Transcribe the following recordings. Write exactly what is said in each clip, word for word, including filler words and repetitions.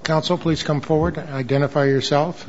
Counsel, please come forward, identify yourself.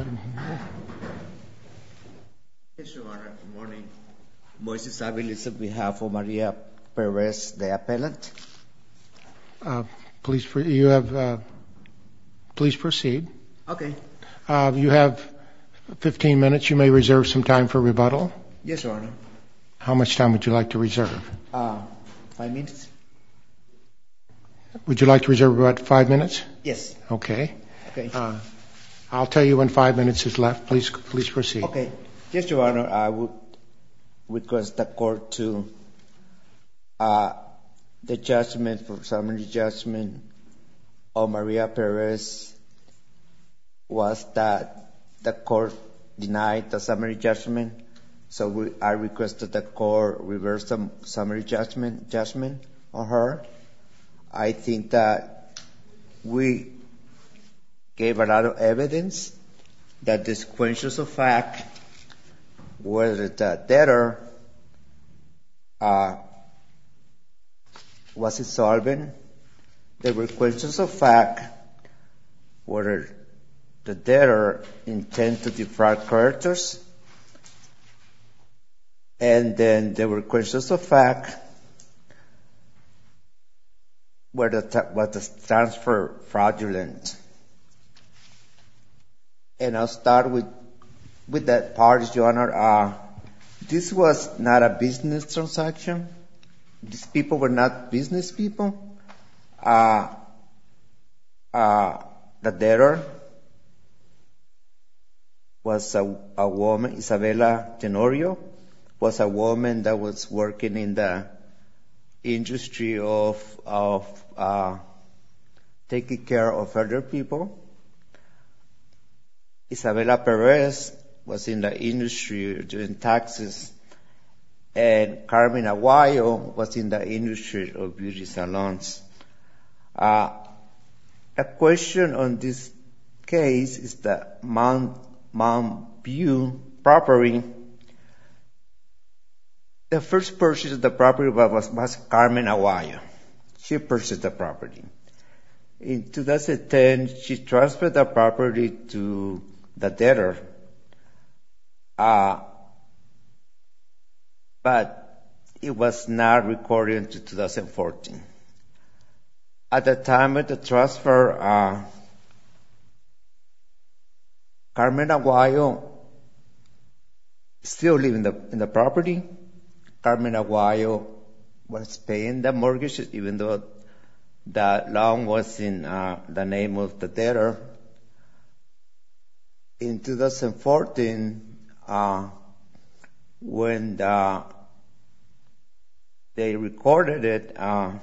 Yes, Your Honor. Good morning. Moises Aviles on behalf of Maria Perez, the appellant. Uh, please, you have, uh, please proceed. Okay. Uh, you have fifteen minutes. You may reserve some time for rebuttal. Yes, Your Honor. How much time would you like to reserve? Uh, five minutes. Would you like to reserve about five minutes? Yes. Okay. Okay. Uh, I'll tell you when five minutes is left. Please, please proceed. Okay. Yes, Your Honor. I would request the court to uh, the judgment for summary judgment of Maria Perez was that the court denied the summary judgment. So we, I requested the court reverse the summary judgment judgment on her. I think that we gave a lot of evidence that the sequentials of fact, whether the debtor uh, was insolvent, there were questions of fact whether the debtor intended to defraud creditors, and then there were questions of fact whether the, was the transfer fraudulent. And I'll start with with that part, Your Honor. Uh, this was not a business transaction. These people were not business people. Uh, uh, the debtor was a, a woman, Isabela Tenorio, was a woman that was working in the industry of of uh, taking care of elder people. Isabela Perez was in the industry doing taxes, and Carmen Aguayo was in the industry of beauty salons. Uh, a question on this case is the Mount, Mount View property. The first purchase of the property was, was Carmen Aguayo. She purchased the property. In two thousand ten, she transferred the property to the debtor. Uh, but it was not recorded until two thousand fourteen. At the time of the transfer, uh, Carmen Aguayo still lived in the, in the property. Carmen Aguayo was paying the mortgage, even though the loan was in uh, the name of the debtor. In two thousand fourteen, uh, when the, they recorded it, uh,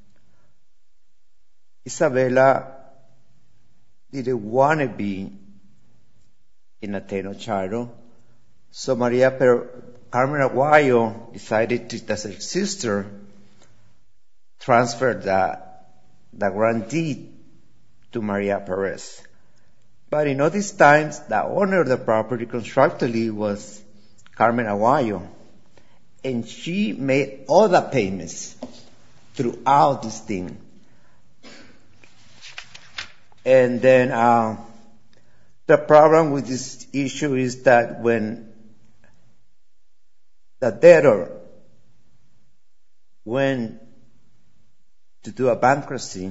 Isabela didn't want to be in Ateno Charo, so Maria per- Carmen Aguayo decided to, as her sister, transfer the, the grantee to Maria Perez. But in all these times, the owner of the property constructively was Carmen Aguayo, and she made all the payments throughout this thing. And then uh, the problem with this issue is that when the debtor went to do a bankruptcy,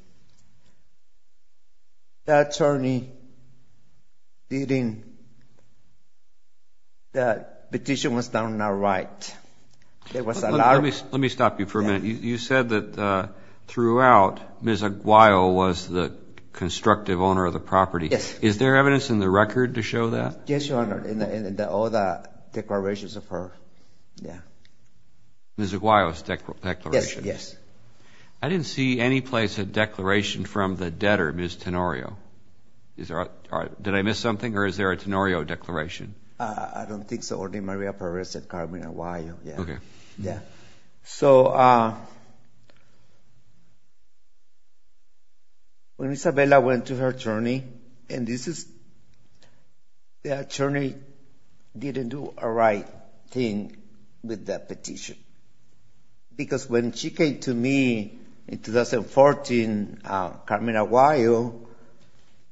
the attorney didn't, the petition was done not right. There was a let, lot. Let me, let me stop you for a yeah. minute. You, you said that uh, throughout, Miz Aguayo was the constructive owner of the property. Yes. Is there evidence in the record to show that? Yes, Your Honor, in, the, in the, all the declarations of her. Yeah. Miz Aguayo's dec- declaration? Yes, yes. I didn't see any place a declaration from the debtor, Miz Tenorio. Is there a, are, did I miss something, or is there a Tenorio declaration? Uh, I don't think so. Only Maria Perez and Carmen Aguayo. Yeah. Okay. Yeah. So, uh, when Isabela went to her attorney, and this is, the attorney didn't do a right thing with the petition. Because when she came to me in two thousand fourteen, uh, Carmen Aguayo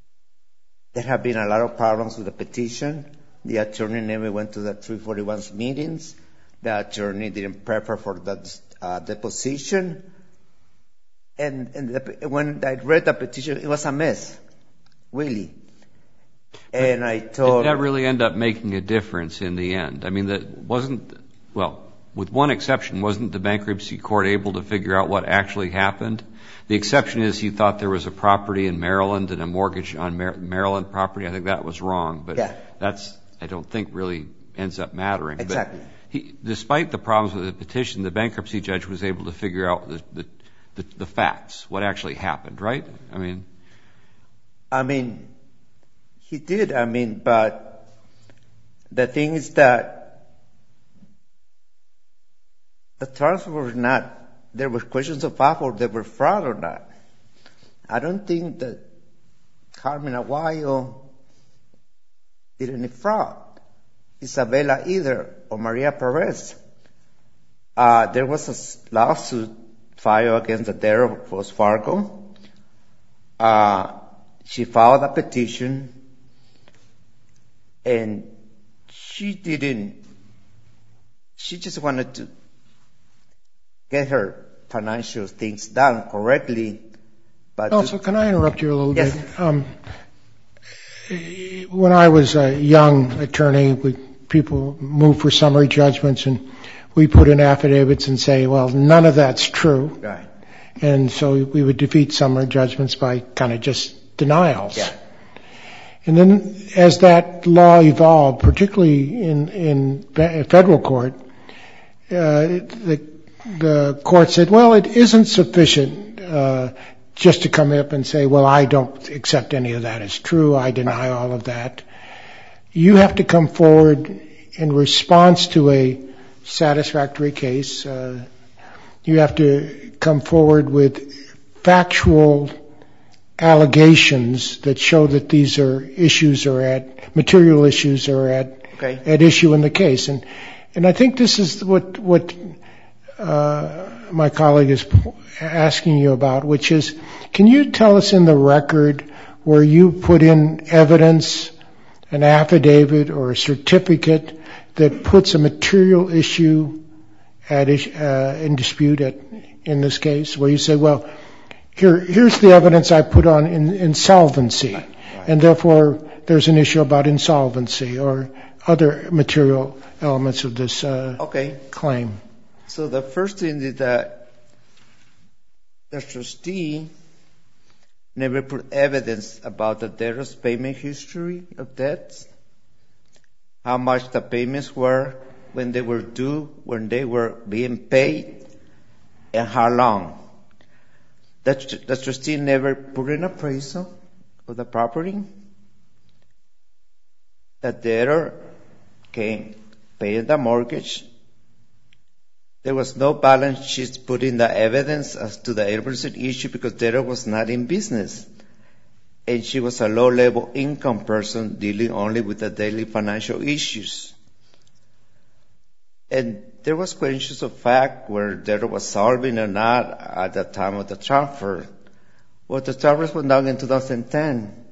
there have been a lot of problems with the petition. The attorney never went to the three forty-one meetings. The attorney didn't prepare for that uh, deposition. And, and the, when I read the petition, it was a mess, really. And I told... Did that really end up making a difference in the end? I mean, that wasn't, well, with one exception, wasn't the bankruptcy court able to figure out what actually happened? The exception is he thought there was a property in Maryland and a mortgage on Mar- Maryland property. I think that was wrong, but yeah. that's, I don't think, really ends up mattering. Exactly. But he, despite the problems with the petition, the bankruptcy judge was able to figure out the, the, the, the facts, what actually happened, right? I mean... I mean, he did, I mean, but the thing is that the transfer was not, there were questions of fact or they were fraud or not. I don't think that Carmen Aguayo did any fraud. Isabella either, or Maria Perez. Uh, there was a lawsuit filed against the debtor of Wells Fargo. Uh, she filed a petition and she didn't, she just wanted to get her financial things done correctly. But also, can I interrupt you a little yes. bit? Um, when I was a young attorney, we, people moved for summary judgments and we put in affidavits and say, well, none of that's true. Right. And so we would defeat summary judgments by kind of just denials. Yeah. And then as that law evolved, particularly in, in federal court, uh, the, the court said, well, it isn't sufficient uh, just to come up and say, well, I don't accept any of that as true. I deny all of that. You have to come forward in response to a satisfactory case. Uh, you have to come forward with factual allegations that show that these are issues are at material issues are at okay. at issue in the case. And and I think this is what what uh, my colleague is asking you about, which is, can you tell us in the record where you put in evidence, an affidavit or a certificate that puts a material issue at uh, in dispute at in this case, where you say, well, here here's the evidence I put on in, insolvency, right, right. and therefore there's an issue about insolvency or other material elements of this uh, okay. claim. So the first thing is that the trustee never put evidence about the debtor's payment history of debts, how much the payments were, when they were due, when they were being paid, and how long. The, the trustee never put an appraisal of the property. The debtor came, paid the mortgage. There was no balance sheet put in the evidence as to the eight percent issue because debtor was not in business. And she was a low-level income person dealing only with the daily financial issues. And there was questions of fact where debtor was solving or not at the time of the transfer. Well, the transfer went down in two thousand ten.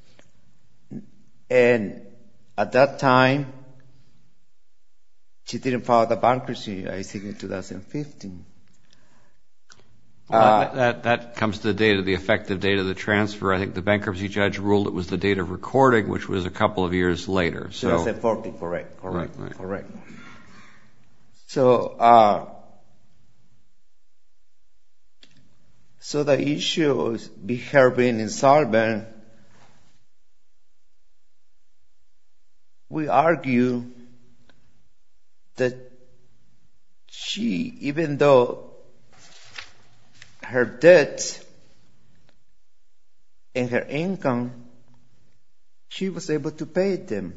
And at that time, she didn't file the bankruptcy, I think, in two thousand fifteen. Well, uh, that, that, that comes to the date of the effective date of the transfer. I think the bankruptcy judge ruled it was the date of recording, which was a couple of years later. So, twenty fourteen, correct, correct, right, right. correct. So, uh, so the issue of her being insolvent, we argue that she, even though her debt and her income, she was able to pay them.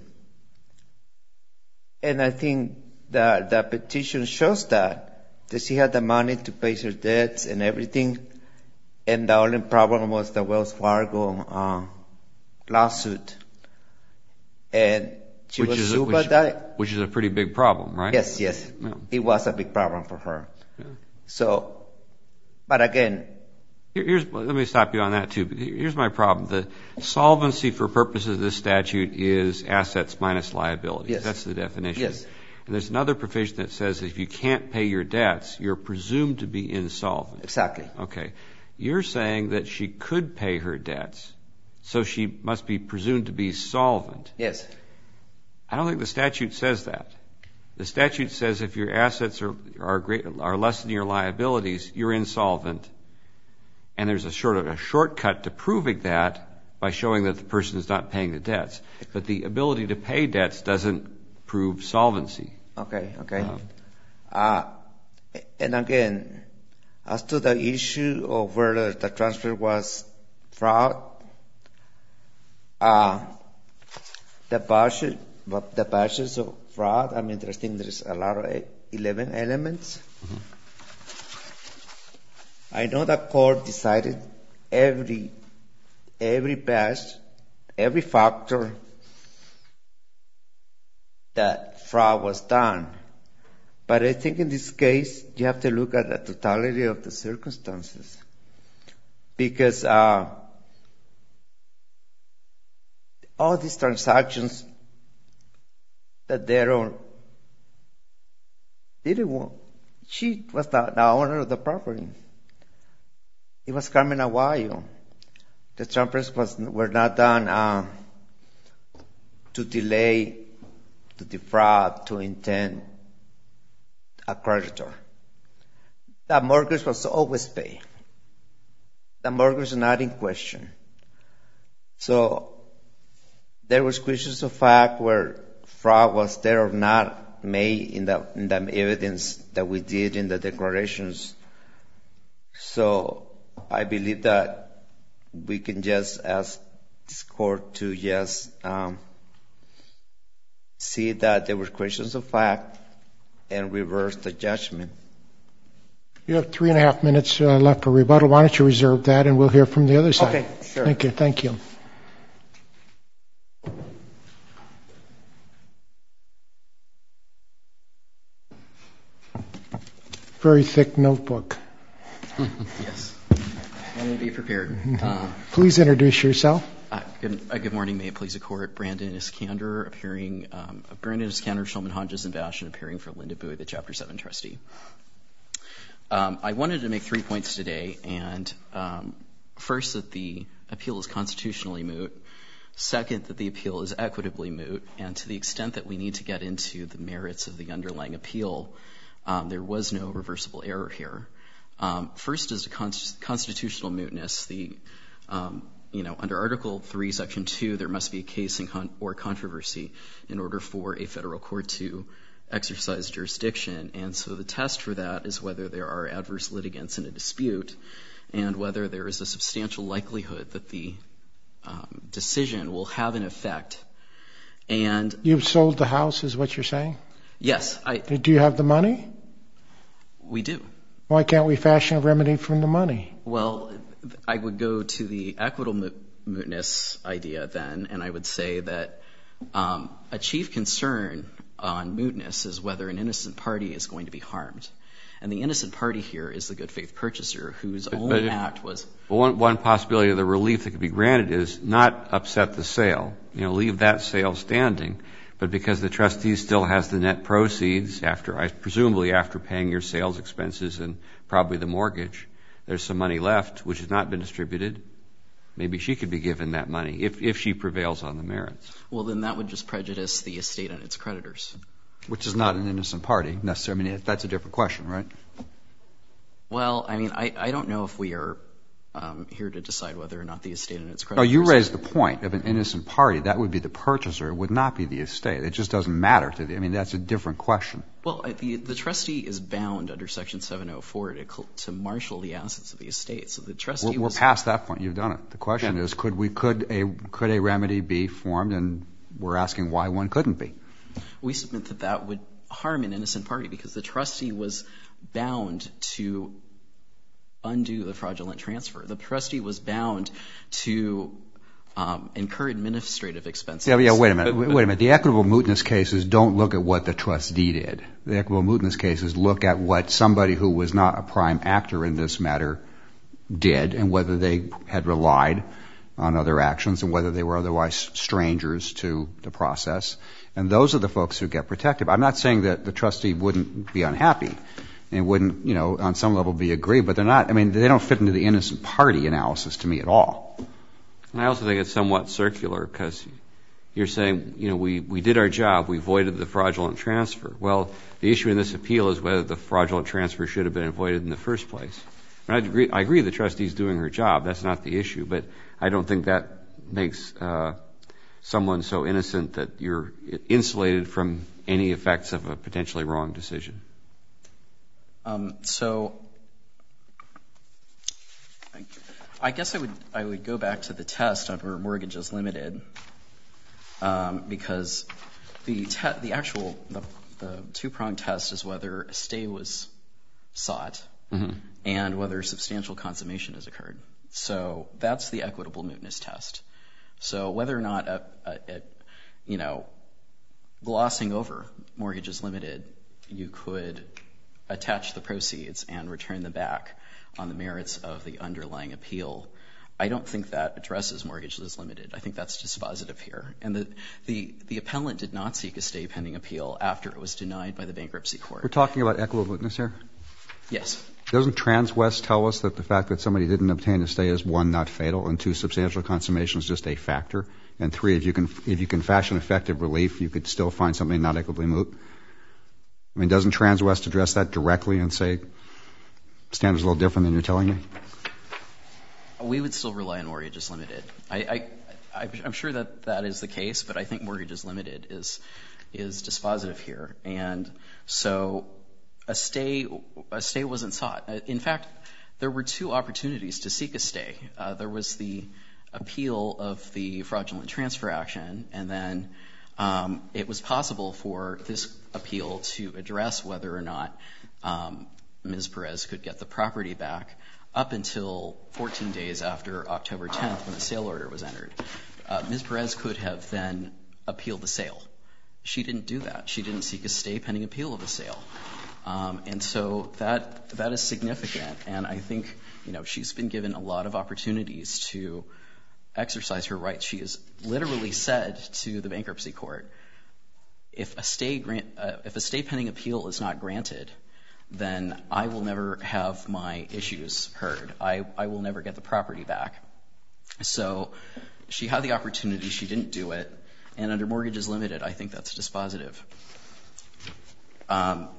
And I think that the petition shows that, that she had the money to pay her debts and everything, and the only problem was the Wells Fargo uh, lawsuit. And she which was is a, sued by which, that. which is a pretty big problem, right? Yes, yes. Yeah. It was a big problem for her. Yeah. So, but again, Here's, let me stop you on that, too. Here's my problem. The solvency for purposes of this statute is assets minus liabilities. Yes. That's the definition. Yes. And there's another provision that says if you can't pay your debts, you're presumed to be insolvent. Exactly. Okay. You're saying that she could pay her debts, so she must be presumed to be solvent. Yes. I don't think the statute says that. The statute says if your assets are are, great, are less than your liabilities, you're insolvent. And there's a sort of a shortcut to proving that by showing that the person is not paying the debts. But the ability to pay debts doesn't prove solvency. Okay, okay. Uh, uh, and again, as to the issue of whether the transfer was fraud, uh, the budget, the budgets of fraud, I mean, I think there's a lot of eleven elements. Mm-hmm. I know the court decided every every batch, every factor that fraud was done. But I think in this case, you have to look at the totality of the circumstances. Because uh, all these transactions that they're on, didn't want, she was the, the owner of the property. It was Carmen Aguayo. The transfers was were not done uh, to delay, to defraud, to intend a creditor. The mortgage was always paid. The mortgage was not in question. So there was questions of fact where fraud was there or not made in the, in the evidence that we did in the declarations. So I believe that we can just ask this court to just um, see that there were questions of fact and reverse the judgment. You have three and a half minutes uh, left for rebuttal. Why don't you reserve that and we'll hear from the other side. Okay, sure. Thank you. Thank you. Very thick notebook. Yes. Let me be prepared. Uh, Please introduce yourself. uh, good, uh, good morning. May it please the court. Brandon Iskander, appearing, um, Brandon Iskander, Shulman, Hodges, and Bastian, appearing for Linda Bowie, the Chapter seven trustee. Um, I wanted to make three points today, and um, first, that the appeal is constitutionally moot. Second, that the appeal is equitably moot, and to the extent that we need to get into the merits of the underlying appeal, um, there was no reversible error here. Um, first is the const- constitutional mootness. The, um, you know, under Article three, Section two, there must be a case in con- or controversy in order for a federal court to exercise jurisdiction. And so the test for that is whether there are adverse litigants in a dispute and whether there is a substantial likelihood that the um, decision will have an effect. And You've sold the house, is what you're saying? yes, I, Do you have the money? we do. Why can't we fashion a remedy from the money? Well, I would go to the equitable mootness idea then, and I would say that um, a chief concern on mootness is whether an innocent party is going to be harmed. And the innocent party here is the good faith purchaser whose but, only but act was... Well, one, one possibility of the relief that could be granted is not upset the sale, you know, leave that sale standing, but because the trustee still has the net proceeds after, I presumably after paying your sales expenses and probably the mortgage, there's some money left which has not been distributed. Maybe she could be given that money if, if she prevails on the merits. Well, then that would just prejudice the estate and its creditors. Which is not an innocent party, necessarily. I mean, that's a different question, right? Well, I mean, I, I don't know if we are um, here to decide whether or not the estate and its Oh, creditors... you raised the point of an innocent party. That would be the purchaser. It would not be the estate. It just doesn't matter to the... I mean, that's a different question. Well, the, the trustee is bound under Section seven oh four to, to marshal the assets of the estate. So the trustee We're, was... we're past that point. You've done it. The question Yeah. is, could we could a could a remedy be formed? And we're asking why one couldn't be. We submit that that would harm an innocent party because the trustee was bound to undo the fraudulent transfer. The trustee was bound to um, incur administrative expenses. Yeah, yeah, wait a minute. Wait a minute. The equitable mootness cases don't look at what the trustee did. The equitable mootness cases look at what somebody who was not a prime actor in this matter did and whether they had relied on other actions and whether they were otherwise strangers to the process. And those are the folks who get protected. I'm not saying that the trustee wouldn't be unhappy and wouldn't, you know, on some level be aggrieved, but they're not, I mean, they don't fit into the innocent party analysis to me at all. And I also think it's somewhat circular because you're saying, you know, we, we did our job, we voided the fraudulent transfer. Well, the issue in this appeal is whether the fraudulent transfer should have been avoided in the first place. And I agree, I agree the trustee's doing her job. That's not the issue. But I don't think that makes uh, someone so innocent that you're insulated from any effects of a potentially wrong decision. Um, so I, I guess I would I would go back to the test under Mortgages Limited um, because the te- the actual the, the two-pronged test is whether a stay was sought mm-hmm. and whether substantial consummation has occurred. So that's the equitable mootness test. So whether or not a, a, a you know glossing over Mortgages Limited, you could attach the proceeds and return them back on the merits of the underlying appeal. I don't think that addresses Mortgages Limited. I think that's dispositive here. And the, the, the appellant did not seek a stay pending appeal after it was denied by the bankruptcy court. We're talking about equitable mootness here? Yes. Doesn't Transwest tell us that the fact that somebody didn't obtain a stay is, one, not fatal, and two, substantial consummation is just a factor, and three, if you can, if you can fashion effective relief, you could still find something not equitably moot? I mean, doesn't Transwest address that directly and say, standard's a little different than you're telling me? We would still rely on Mortgages Limited. I, I, I'm sure that that is the case, but I think Mortgages Limited is is dispositive here. And so a stay a stay wasn't sought. In fact, there were two opportunities to seek a stay. Uh, there was the appeal of the fraudulent transfer action, and then um, it was possible for this appeal to address whether or not um, Miz Perez could get the property back up until fourteen days after October tenth when the sale order was entered. Uh, Miz Perez could have then appealed the sale. She didn't do that. She didn't seek a stay pending appeal of the sale. Um, and so that that is significant. And I think, you know, she's been given a lot of opportunities to exercise her rights. She has literally said to the bankruptcy court, if a stay grant, uh, if a stay pending appeal is not granted, then I will never have my issues heard. I, I will never get the property back. So she had the opportunity. She didn't do it. And under Mortgages Limited, I think that's dispositive. Um,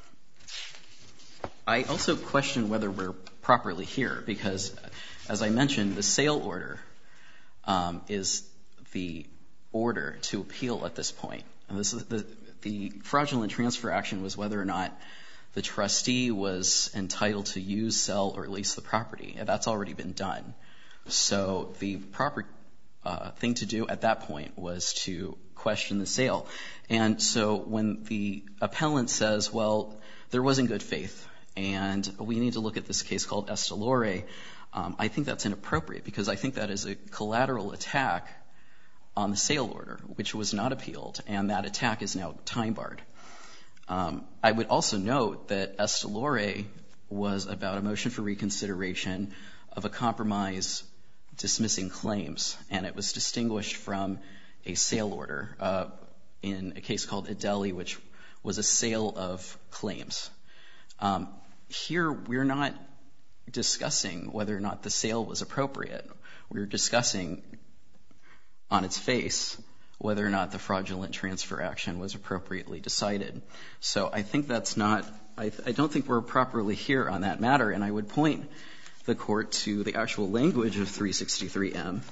I also question whether we're properly here because, as I mentioned, the sale order um, is the order to appeal at this point. And this is the, the fraudulent transfer action was whether or not the trustee was entitled to use, sell, or lease the property. And that's already been done. So the proper uh, thing to do at that point was to question the sale. And so when the appellant says, well, there wasn't good faith, and we need to look at this case called Estelore, um, I think that's inappropriate because I think that is a collateral attack on the sale order, which was not appealed, and that attack is now time-barred. Um, I would also note that Estelore was about a motion for reconsideration of a compromise dismissing claims, and it was distinguished from a sale order uh, in a case called Adeli, which was a sale of claims. Um, here, we're not discussing whether or not the sale was appropriate. We're discussing on its face whether or not the fraudulent transfer action was appropriately decided. So I think that's not, I, I don't think we're properly here on that matter, and I would point the court to the actual language of three sixty-three M,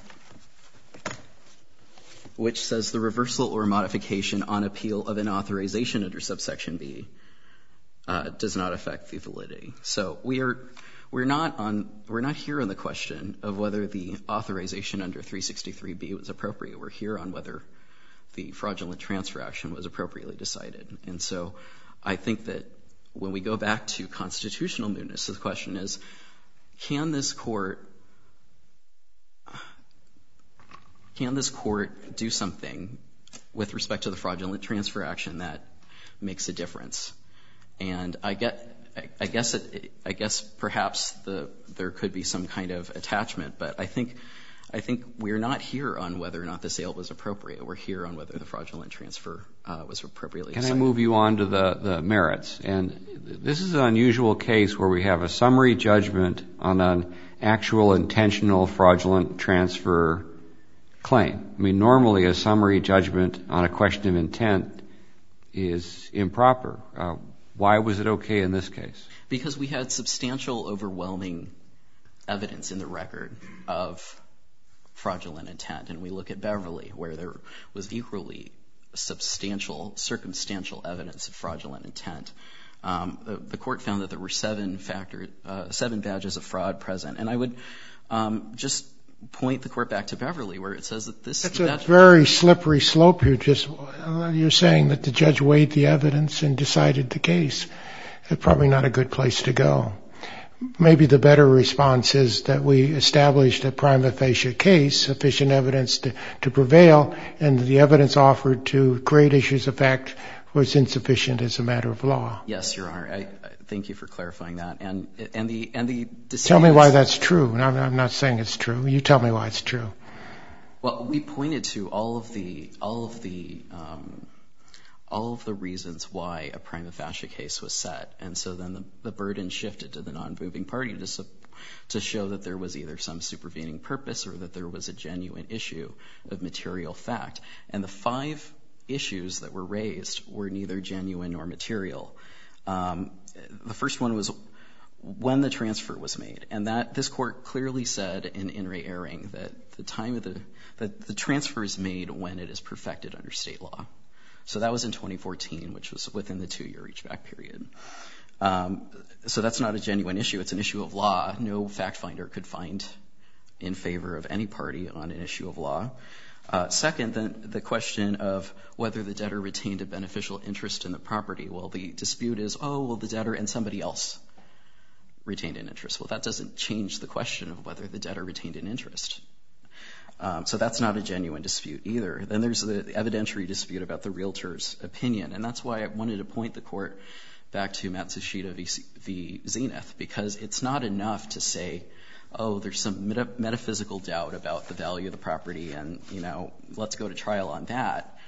which says the reversal or modification on appeal of an authorization under subsection B uh, does not affect the validity. So we are, we're not on, we're not here on the question of whether the authorization under three sixty-three B was appropriate. We're here on whether the fraudulent transfer action was appropriately decided. And so I think that when we go back to constitutional mootness, the question is, can this court, can this court do something with respect to the fraudulent transfer action that makes a difference? And I get, I guess it, I guess perhaps the, there could be some kind of attachment, but I think, I think we're not here on whether or not the sale was appropriate. We're here on whether the fraudulent transfer uh, was appropriately Can decided. I move you on to the, the merits? And this is an unusual case where we have a summary judgment on an actual intentional fraudulent transfer claim. I mean, normally a summary judgment on a question of intent is improper. Uh, why was it okay in this case? Because we had substantial, overwhelming evidence in the record of fraudulent intent. And we look at Beverly, where there was equally substantial, circumstantial evidence of fraudulent intent. Um, the, the court found that there were seven factor, uh, seven badges of fraud present. And I would um, just point the court back to Beverly, where it says that this... It's a very slippery slope. You're just, you're saying that the judge weighed the evidence and decided the case. It's probably not a good place to go. Maybe the better response is that we established a prima facie case, sufficient evidence to, to prevail, and the evidence offered to create issues of fact was insufficient as a matter of law. Yes, Your Honor. I, I thank you for clarifying that. And and the and the tell me why that's true. And I'm, I'm not saying it's true. You tell me why it's true. Well, we pointed to all of the all of the um, all of the reasons why a prima facie case was set, and so then the, the burden shifted to the non-moving party to su- to show that there was either some supervening purpose or that there was a genuine issue of material fact. And the five issues that were raised were neither genuine nor material. Um, the first one was when the transfer was made, and that this court clearly said in In re Ehring that the time of the that the transfer is made when it is perfected under state law. So that was in twenty fourteen, which was within the two-year reachback period. Um, so that's not a genuine issue. It's an issue of law. No fact finder could find in favor of any party on an issue of law. Uh, second, then the question of whether the debtor retained a beneficial interest in the property. Well, the dispute is, oh, well, the debtor and somebody else retained an interest. Well, that doesn't change the question of whether the debtor retained an interest. Um, so that's not a genuine dispute either. Then there's the evidentiary dispute about the realtor's opinion, and that's why I wanted to point the court back to Matsushita v. v. Zenith, because it's not enough to say, oh, there's some meta- metaphysical doubt about the value of the property, and, you know, let's go to trial on that.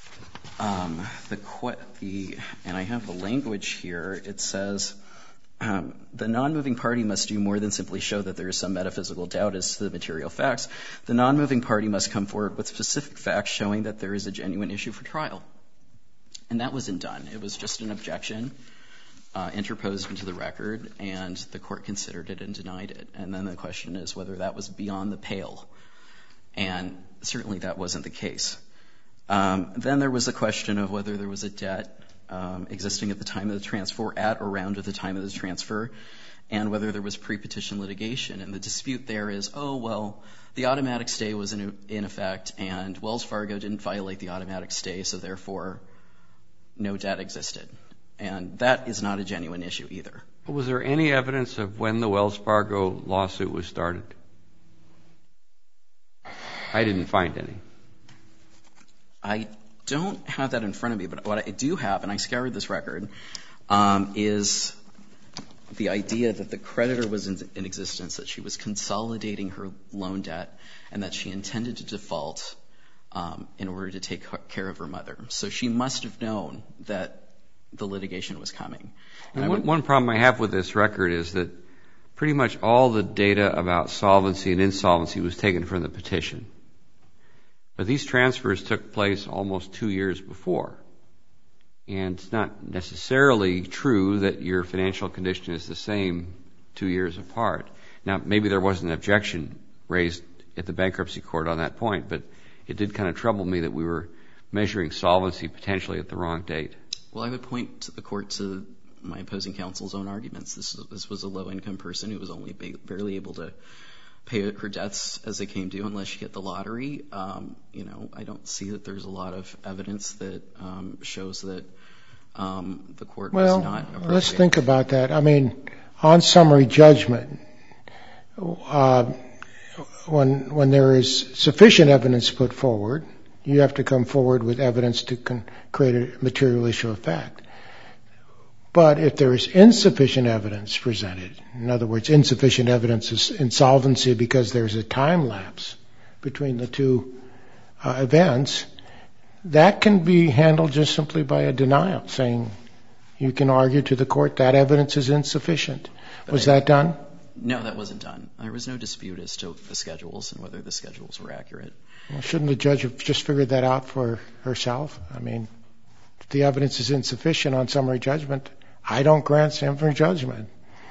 Um, the, qu- the and I have the language here. It says, um, the non-moving party must do more than simply show that there is some metaphysical doubt as to the material facts. The non-moving party must come forward with specific facts showing that there is a genuine issue for trial. And that wasn't done. It was just an objection uh, interposed into the record, and the court considered it and denied it. And then the question is whether that was beyond the pale. And certainly that wasn't the case. Um, then there was the question of whether there was a debt um, existing at the time of the transfer, at or around at the time of the transfer, and whether there was pre-petition litigation. And the dispute there is, oh, well, the automatic stay was in, in effect, and Wells Fargo didn't violate the automatic stay, so therefore no debt existed. And that is not a genuine issue either. Was there any evidence of when the Wells Fargo lawsuit was started? I didn't find any. I don't have that in front of me, but what I do have, and I scoured this record, um, is the idea that the creditor was in, in existence, that she was consolidating her loan debt, and that she intended to default um, in order to take care of her mother. So she must have known that the litigation was coming. And one, one problem I have with this record is that pretty much all the data about solvency and insolvency was taken from the petition. But these transfers took place almost two years before. And it's not necessarily true that your financial condition is the same two years apart. Now, maybe there wasn't an objection raised at the bankruptcy court on that point, but it did kind of trouble me that we were measuring solvency potentially at the wrong date. Well, I would point to the court to my opposing counsel's own arguments. This, this was a low-income person who was only ba- barely able to pay her debts as they came due unless she hit the lottery. Um, you know, I don't see that there's a lot of evidence that um, shows that um, the court well, was not appropriate. Well, let's think about that. I mean, on summary judgment, uh, when when there is sufficient evidence put forward, you have to come forward with evidence to con- create a material issue of fact. But if there is insufficient evidence presented, in other words, insufficient evidence is insolvency because there's a time lapse between the two uh, events, that can be handled just simply by a denial, saying you can argue to the court that evidence is insufficient. But was that done? No, that wasn't done. There was no dispute as to the schedules and whether the schedules were accurate. Well, shouldn't the judge have just figured that out for herself? I mean, if the evidence is insufficient on summary judgment, I don't grant summary judgment.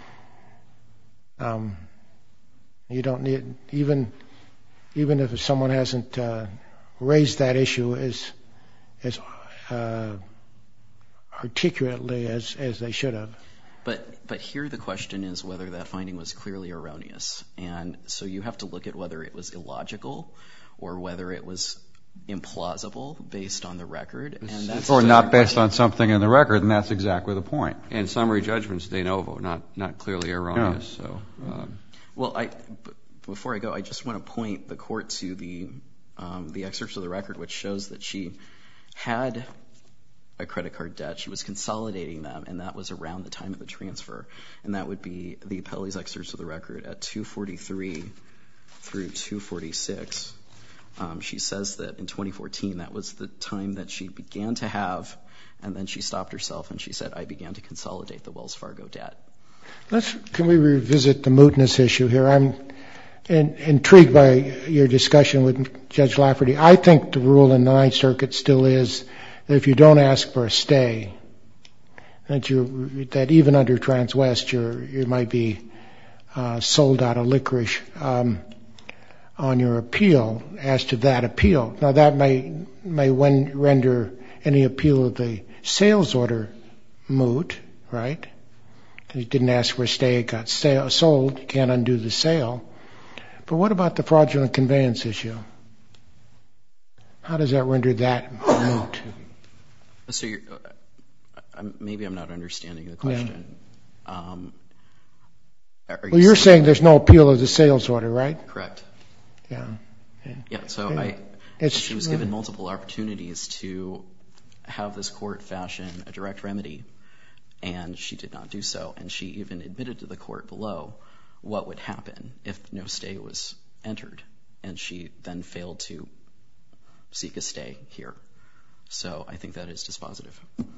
Um, you don't need, even even if someone hasn't uh, raised that issue as as uh, articulately as, as they should have. But but here the question is whether that finding was clearly erroneous. And so you have to look at whether it was illogical or whether it was implausible based on the record. And that's or not based on something in the record, and that's exactly the point. And summary judgment's de novo, not not clearly erroneous. No. So, um. Well, I, before I go, I just want to point the court to the um, the excerpts of the record, which shows that she had a credit card debt. She was consolidating them, and that was around the time of the transfer. And that would be the appellee's excerpts of the record at two forty-three through two forty-six. Um, she says that in twenty fourteen, that was the time that she began to have, and then she stopped herself and she said, I began to consolidate the Wells Fargo debt. Let's, can we revisit the mootness issue here? I'm in, intrigued by your discussion with Judge Lafferty. I think the rule in the Ninth Circuit still is that if you don't ask for a stay, that you that even under Transwest, you're, you might be uh, sold out of licorice. Um, on your appeal as to that appeal. Now, that may may when, render any appeal of the sales order moot, right? You didn't ask for a stay, it got sale, sold, you can't undo the sale. But what about the fraudulent conveyance issue? How does that render that moot? So you're, uh, maybe I'm not understanding the question. Yeah. Um, you well, you're saying there's no appeal of the sales order, right? Correct. Yeah. Yeah, so yeah. I, it's, she was given multiple opportunities to have this court fashion a direct remedy, and she did not do so. And she even admitted to the court below what would happen if no stay was entered, and she then failed to seek a stay here. So I think that is dispositive.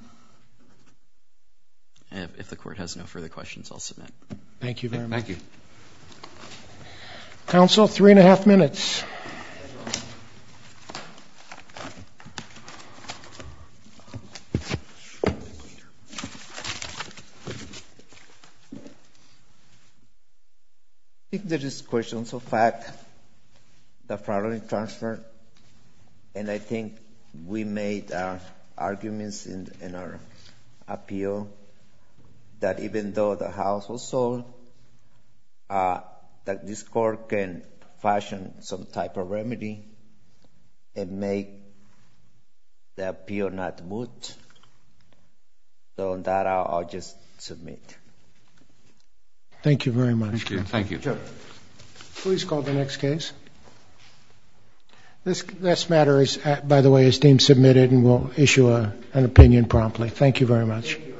If, if the court has no further questions, I'll submit. Thank you very much. Thank you. Counsel, three and a half minutes. I think there is questions of fact, the fraudulent transfer, and I think we made uh, arguments in, in our appeal that even though the house was sold, uh, that this court can fashion some type of remedy and make the appeal not moot. So on that, I'll, I'll just submit. Thank you very much. Thank you. Thank you. Sure. Please call the next case. This, this matter is, by the way, is deemed submitted, and we'll issue a, an opinion promptly. Thank you very much.